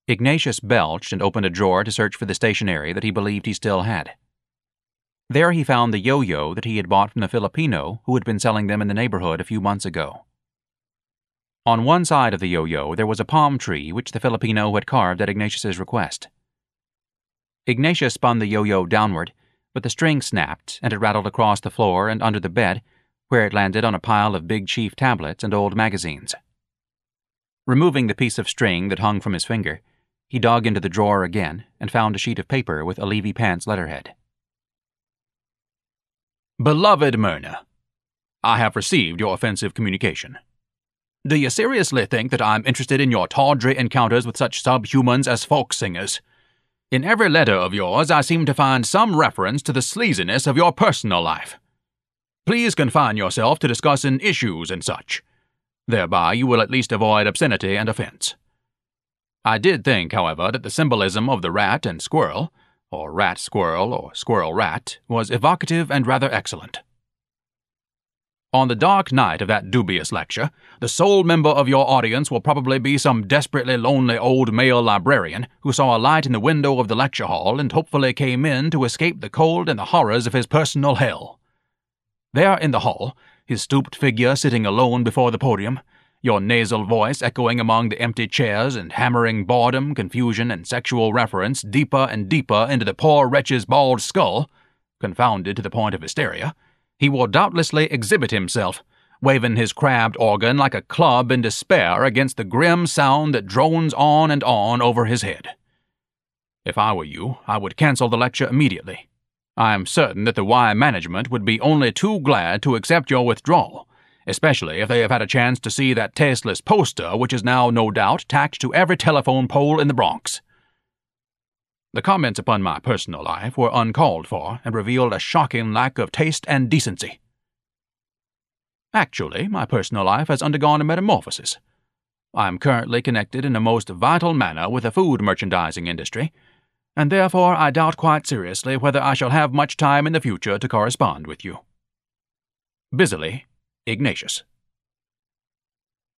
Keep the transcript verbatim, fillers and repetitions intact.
Ignatius belched and opened a drawer to search for the stationery that he believed he still had. There he found the yo-yo that he had bought from the Filipino who had been selling them in the neighborhood a few months ago. On one side of the yo-yo there was a palm tree which the Filipino had carved at Ignatius's request. Ignatius spun the yo-yo downward, but the string snapped and it rattled across the floor and under the bed, where it landed on a pile of Big Chief tablets and old magazines. Removing the piece of string that hung from his finger, he dug into the drawer again and found a sheet of paper with a Levy Pants letterhead. Beloved Myrna, I have received your offensive communication. Do you seriously think that I'm interested in your tawdry encounters with such subhumans as folk singers? In every letter of yours I seem to find some reference to the sleaziness of your personal life. Please confine yourself to discussing issues and such. Thereby you will at least avoid obscenity and offense. I did think, however, that the symbolism of the rat and squirrel, or rat-squirrel or squirrel-rat, was evocative and rather excellent. On the dark night of that dubious lecture, the sole member of your audience will probably be some desperately lonely old male librarian who saw a light in the window of the lecture hall and hopefully came in to escape the cold and the horrors of his personal hell. There in the hall, his stooped figure sitting alone before the podium, your nasal voice echoing among the empty chairs and hammering boredom, confusion, and sexual reference deeper and deeper into the poor wretch's bald skull, confounded to the point of hysteria, he will doubtlessly exhibit himself, waving his crabbed organ like a club in despair against the grim sound that drones on and on over his head. If I were you, I would cancel the lecture immediately. I am certain that the Y management would be only too glad to accept your withdrawal, especially if they have had a chance to see that tasteless poster which is now, no doubt, tacked to every telephone pole in the Bronx. The comments upon my personal life were uncalled for and revealed a shocking lack of taste and decency. Actually, my personal life has undergone a metamorphosis. I am currently connected in a most vital manner with the food merchandising industry, and therefore I doubt quite seriously whether I shall have much time in the future to correspond with you. Busily, Ignatius.